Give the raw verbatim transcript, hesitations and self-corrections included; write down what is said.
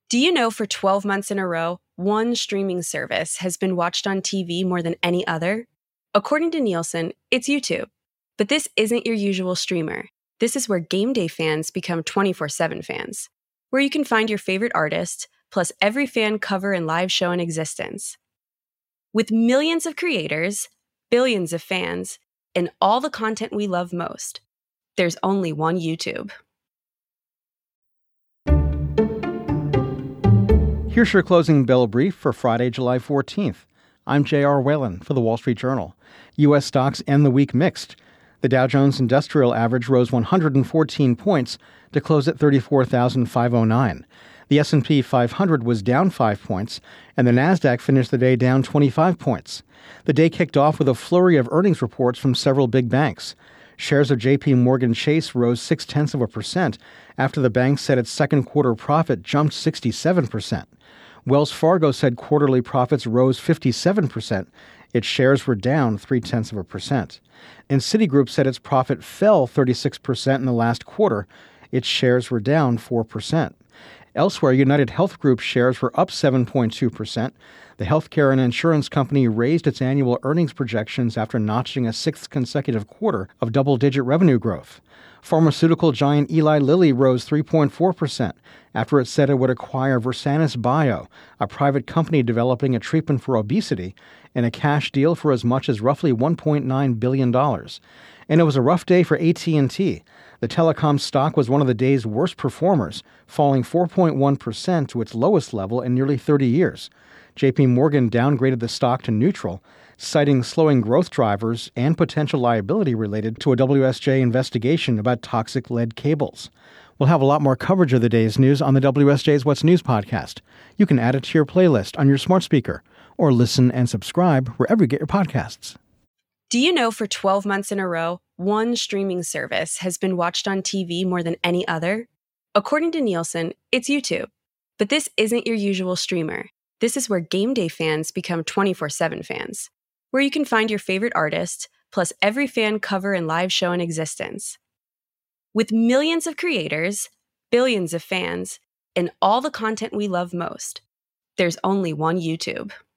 Do you know for twelve months in a row, one streaming service has been watched on T V more than any other? According to Nielsen, it's YouTube. But this isn't your usual streamer. This is where game day fans become twenty-four seven fans, where you can find your favorite artist, plus every fan cover and live show in existence. With millions of creators, billions of fans, and all the content we love most, there's only one YouTube. Here's your closing bell brief for Friday, July fourteenth. I'm J R. Whalen for The Wall Street Journal. U S stocks end the week mixed. The Dow Jones Industrial Average rose one hundred fourteen points to close at thirty-four thousand five hundred nine. The S and P five hundred was down five points, and the Nasdaq finished the day down twenty-five points. The day kicked off with a flurry of earnings reports from several big banks. Shares of J P. Morgan Chase rose six-tenths of a percent after the bank said its second quarter profit jumped sixty-seven percent. Wells Fargo said quarterly profits rose fifty-seven percent. Its shares were down three-tenths of a percent. And Citigroup said its profit fell thirty-six percent in the last quarter. Its shares were down four percent. Elsewhere, United Health Group shares were up seven point two percent. The healthcare and insurance company raised its annual earnings projections after notching a sixth consecutive quarter of double-digit revenue growth. Pharmaceutical giant Eli Lilly rose three point four percent after it said it would acquire Versanis Bio, a private company developing a treatment for obesity, in a cash deal for as much as roughly one point nine billion dollars. And it was a rough day for A T and T. The telecom stock was one of the day's worst performers, falling four point one percent to its lowest level in nearly thirty years. J P. Morgan downgraded the stock to neutral, citing slowing growth drivers and potential liability related to a W S J investigation about toxic lead cables. We'll have a lot more coverage of the day's news on the W S J's What's News podcast. You can add it to your playlist on your smart speaker or listen and subscribe wherever you get your podcasts. Do you know for twelve months in a row, one streaming service has been watched on T V more than any other? According to Nielsen, it's YouTube. But this isn't your usual streamer. This is where game day fans become twenty-four seven fans, where you can find your favorite artist, plus every fan cover and live show in existence. With millions of creators, billions of fans, and all the content we love most, there's only one YouTube.